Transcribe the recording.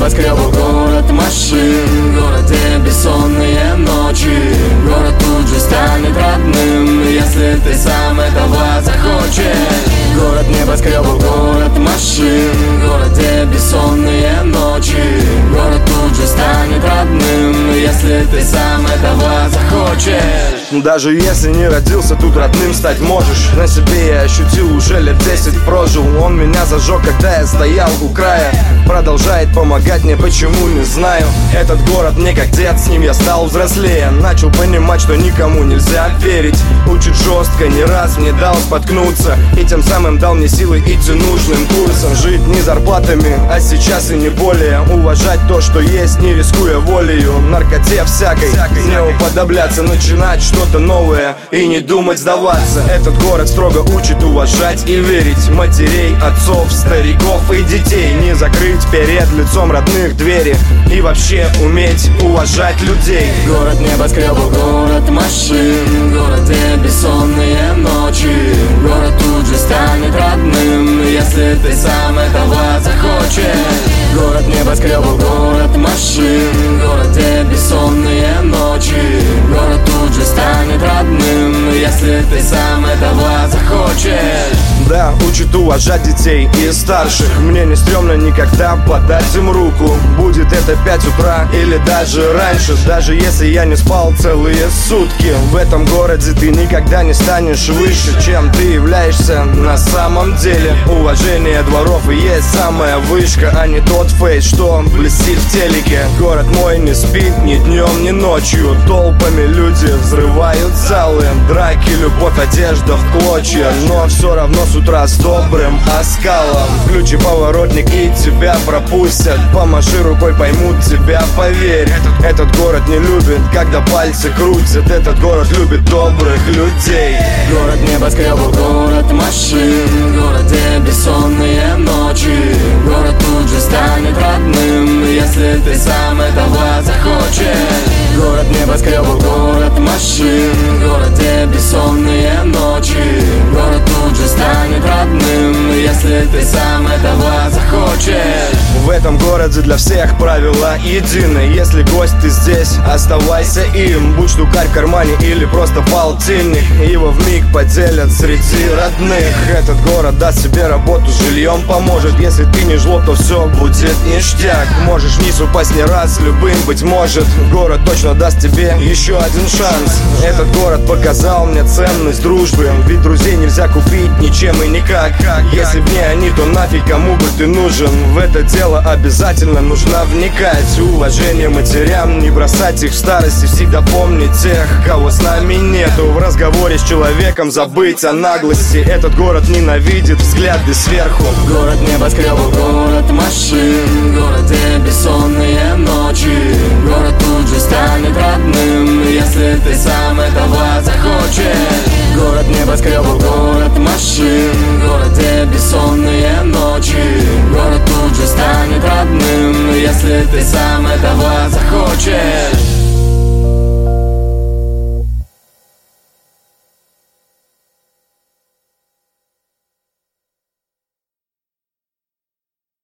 небоскребов, город машин, в городе бессонные ночи. Город тут же станет родным, если ты сам этого захочешь. Город небоскребов, город машин, в городе бессонные ночи. Город тут же станет родным, если ты сам этого захочешь. Даже если не родился тут родным, стать можешь. На себе я ощутил, уже лет 10 прожил. Он меня зажег, когда я стоял у края. Продолжает помогать мне, почему, не знаю. Этот город мне как дед, с ним я стал взрослее. Начал понимать, что никому нельзя верить. Учит жестко, не раз мне дал споткнуться, и тем самым дал мне силы идти нужным курсом. Жить не зарплатами, а сейчас и не более. Уважать то, что есть, не рискуя волею. Наркоте всякой не уподобляться, начинать что-то новое и не думать сдаваться. Этот город строго учит уважать и верить. Матерей, отцов, стариков и детей. Не закрыть перед лицом родных двери. И вообще уметь уважать людей. Город небоскребов, город машин, в городе бессонные ночи. Город тут же станет родным, если ты сам этого захочешь. Город небоскребов, город машин, в городе бессонные ночи. Город тут же станет родным, если ты сам этого захочешь. Да, учит уважать детей и старших. Мне не стрёмно никогда подать им руку. Будет это 5 утра или даже раньше. Даже если я не спал целые сутки. В этом городе ты никогда не станешь выше, чем ты являешься на самом деле. Уважение дворов и есть самая вышка, а не тот фейс, что блестит в телеке. Город мой не спит ни днем, ни ночью. Толпами люди взрывают залы. Драки, любовь, одежда в клочья. Но все равно с утра с добрым оскалом. Включи поворотник и тебя пропустят. Помаши рукой, поймут тебя, поверь. Этот город не любит, когда пальцы крутят. Этот город любит добрых людей. Город небоскребов, город машин, в городе бессонные ночи. Город тут же станет родным, если ты сам этого захочешь. Город небоскребов, город машин, в городе бессонные ночи. Город тут же станет родным, если ты сам этого захочешь. В этом городе для всех правила едины. Если гость ты здесь, оставайся им. Будь штукарь в кармане или просто полтинник, его вмиг поделят среди родных. Этот город даст тебе работу, жильем поможет. Если ты не жлоб, то все будет ништяк. Можешь вниз упасть не раз, любым быть может. Город точно даст тебе еще один шанс. Этот город показал мне ценность дружбы, ведь друзей нельзя купить ничем и никак. Если б не они, то нафиг кому бы ты нужен. В это дело обязательно нужно вникать. Уважение матерям, не бросать их в старости. Всегда помнить тех, кого с нами нету. В разговоре с человеком забыть о наглости. Этот город ненавидит взгляды сверху. Город небоскребов, город машин, в городе бессонные ночи. Город тут же станет родным, если ты сам этого захочешь. Город